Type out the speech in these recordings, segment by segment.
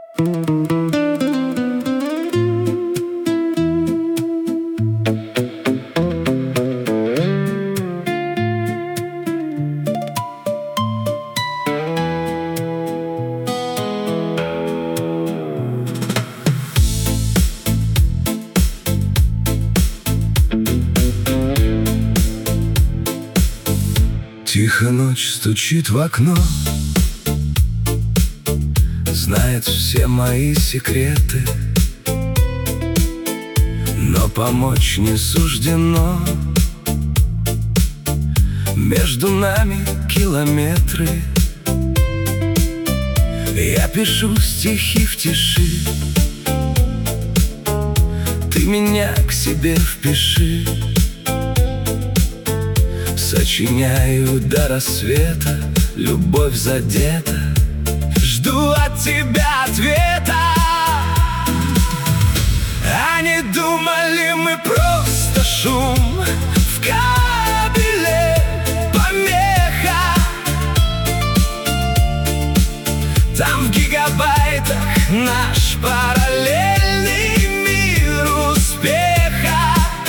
Тихо ночь стучит в окно, знает все мои секреты, но помочь не суждено. Между нами километры. Я пишу стихи в тиши, ты меня к себе впиши. Сочиняю до рассвета, любовь задета, жду от тебя ответа. А не думали мы просто шум в кабеле, помеха. Там в гигабайтах наш параллельный мир успеха.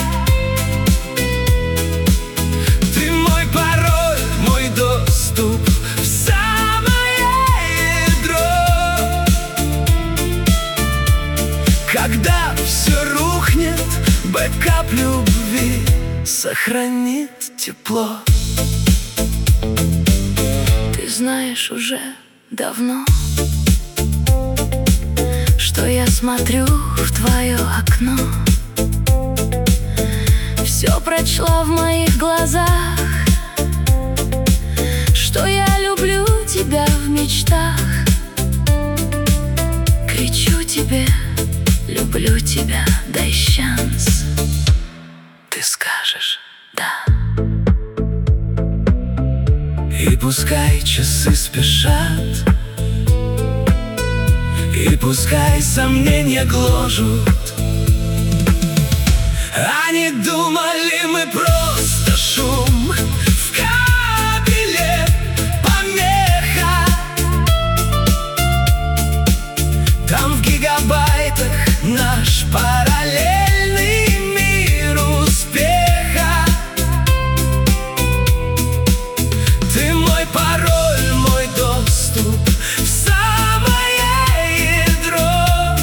Ты мой пароль, мой доступ в самое ядро. Когда все рухнет, бэкап любви сохранит тепло. Ты знаешь уже давно, что я смотрю в твое окно. Все прочла в моих глазах, что я люблю тебя в мечтах. Кричу тебе, люблю тебя, дай шанс. Ты скажешь да. И пускай часы спешат, и пускай сомнения гложут. А не думали мы просто шум в кабеле, помеха. Там в гигабайтах наш параллельный мир успеха. Ты мой пароль, мой доступ в самое ядро.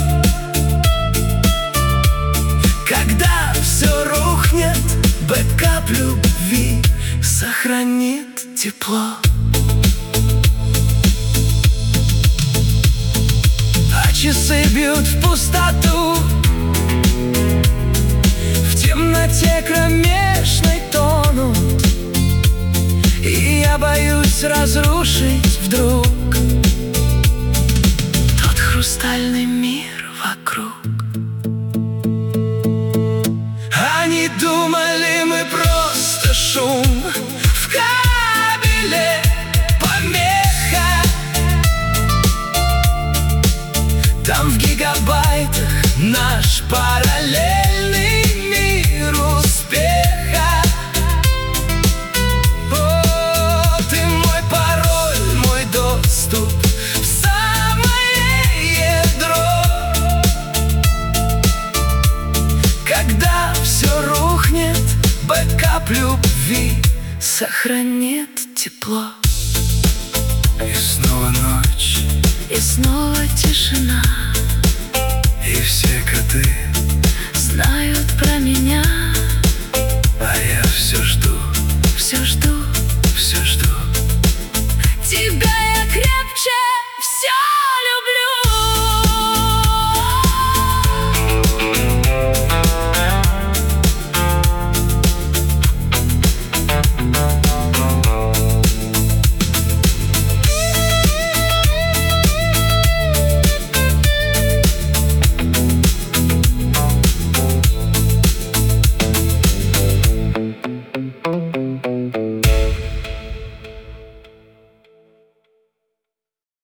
Когда все рухнет, бэкап любви сохранит тепло. А часы бьют в пустоту, в темноте кромешной тонут. И я боюсь разрушить вдруг тот хрустальный мир вокруг. А не думали мы просто шум в кабеле, помеха. Там в гигабайтах наш параллельный мир успеха. О, ты мой пароль, мой доступ в самое ядро. Когда все рухнет, бэкап любви сохранит тепло. И снова ночь, И снова тишина, и все коты знают про меня. а я все жду. Все жду